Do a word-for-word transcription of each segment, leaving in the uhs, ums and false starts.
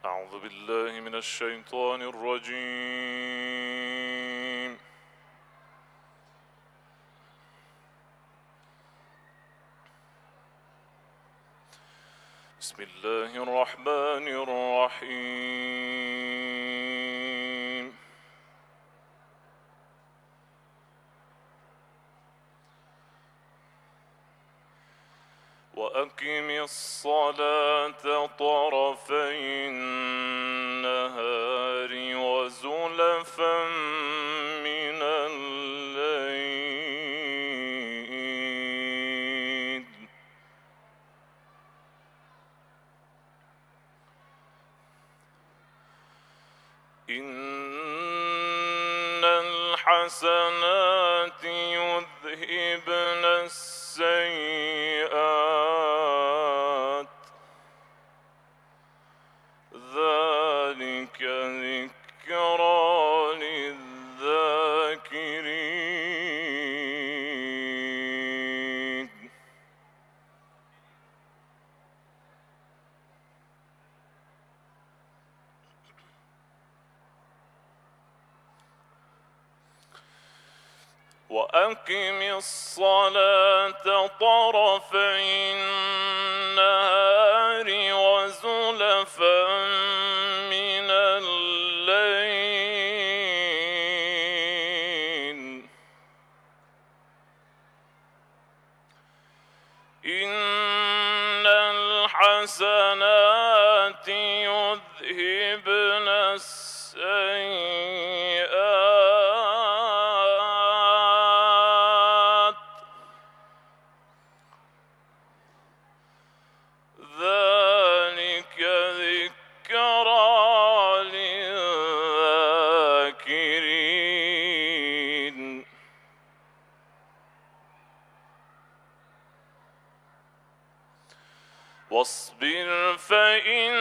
أعوذ بالله من الشيطان الرجيم. بسم الله الرحمن الرحيم. وأقم الصلاة طرفي النهار وزلفا من الليل إن الحسنات يذهبن السيئات ذلك ذكرى للذاكرين. وأقم الصلاة طرفي النهار وزلفا من الليل إن الحسنات يذهبن السيئات ذلك ذكرى للذاكرين. واصبر فإن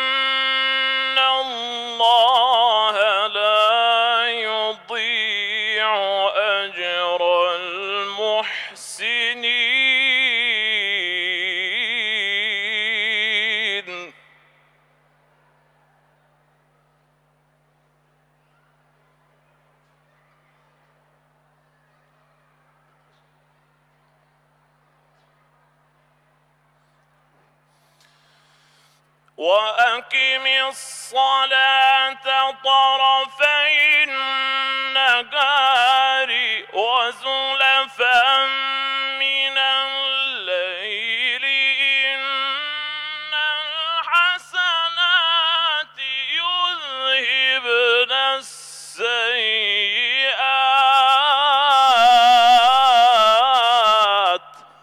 الله لا يضيع أجر المحسنين. وأقم الصلاة طرفي النهار وزلفا من الليل إن الحسنات يذهبن السيئات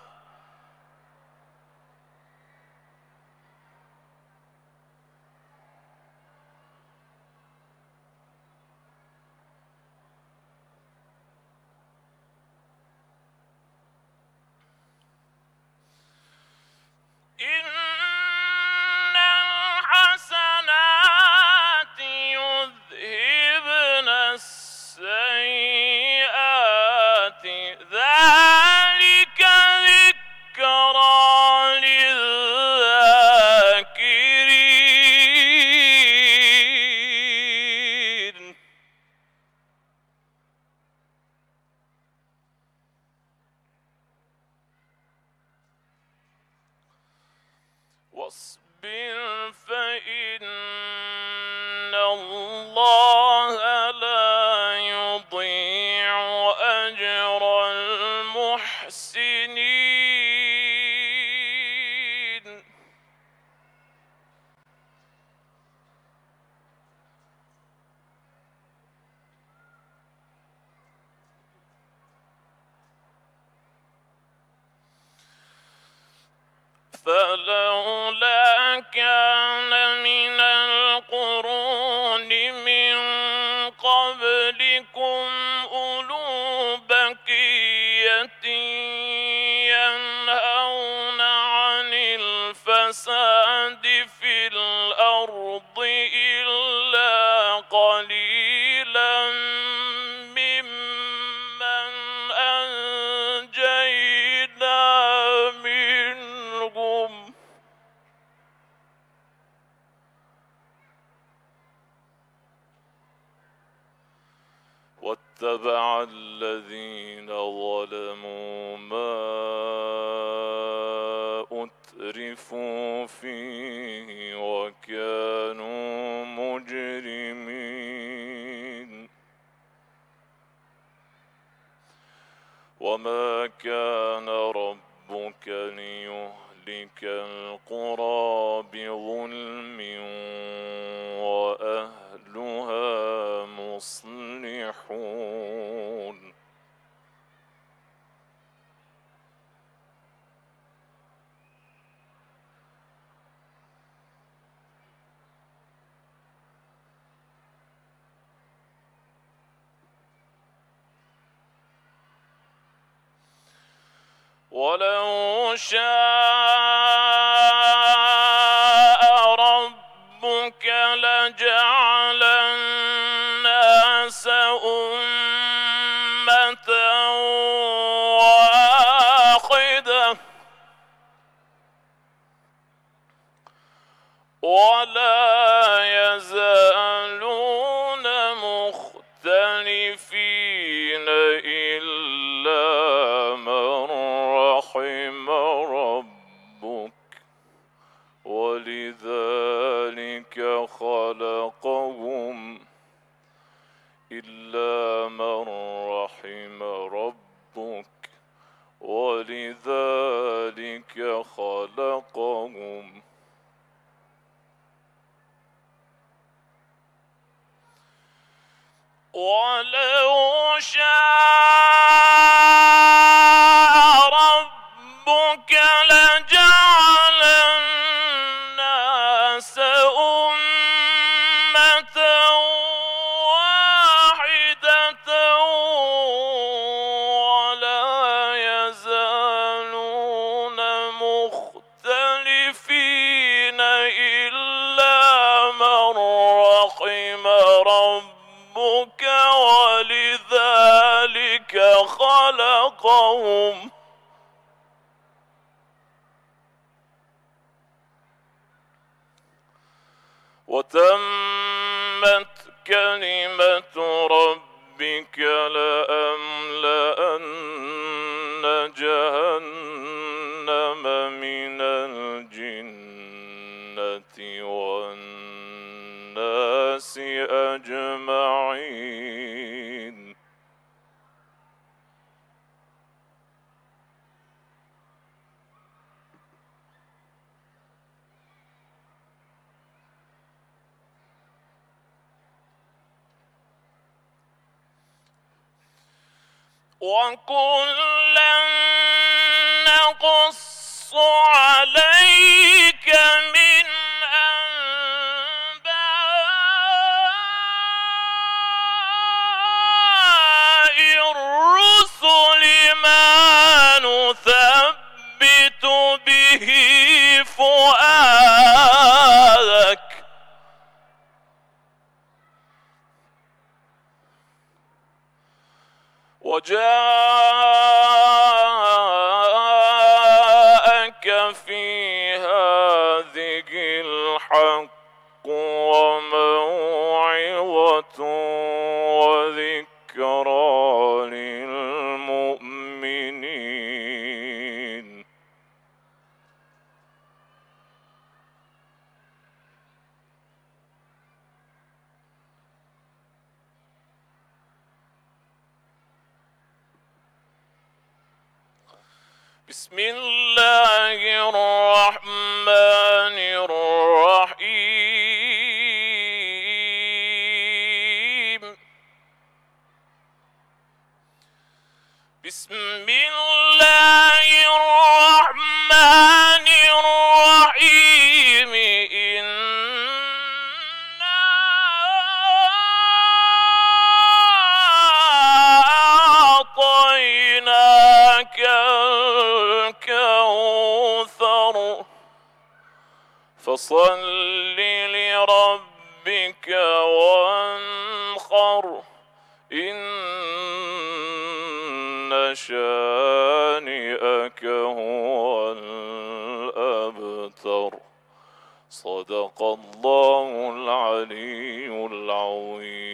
إن الحسنات يذهبن السيئات ذلك ذكرى للذاكرين. واصبر فإن الله لا يضيع أجر المحسنين. فلولا كان من القرون من قبلكم أولو بقية ينهون عن الفساد في الأرض إلا قليلا ممن أنجينا منهم اتبع الذين ظلموا ما أترفوا فيه وكانوا مجرمين. وما كان ربك ليهلك القرى بظلم وأهلها مصلحون. ولو شاء ربك لجعل الناس أمة واحدة ولا يزالون مختلفين إلا من رحم ربك ولذلك خلقهم إلا من رحم ربك ولذلك خلقهم ولو شاء ربك لجعل الناس أمة واحدة ولا يزالون مختلفين إلا من رحم ربك ولذلك خلقهم وتمت كلمة ربك لأملأن جهنم من الجنة والناس أجمعين. وكلا نقص عليك من أنباء الرسل ما نثبت به فؤادك وجاءك في هذه الحق وموعظة وذكرى للمؤمنين. بسم الله الرحمن الرحيم. بسم الله الرحمن الرحيم. إنا أعطيناك الكوثر فصل لربك وانحر إن شانئك هو الأبتر. صدق الله العلي العظيم.